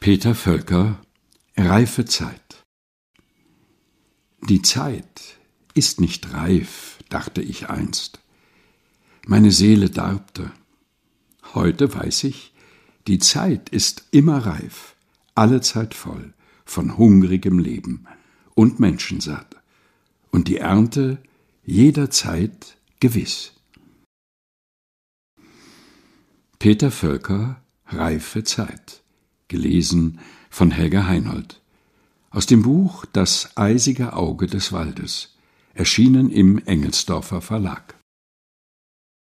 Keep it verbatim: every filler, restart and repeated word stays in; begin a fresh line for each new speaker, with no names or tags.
Peter Völker, Reife Zeit. Die Zeit ist nicht reif, dachte ich einst. Meine Seele darbte. Heute weiß ich, die Zeit ist immer reif, allezeit voll von hungrigem Leben und menschensatt, und die Ernte jederzeit gewiss. Peter Völker, Reife Zeit. Gelesen von Helga Heinold. Aus dem Buch Das eisige Auge des Waldes, erschienen im Engelsdorfer Verlag.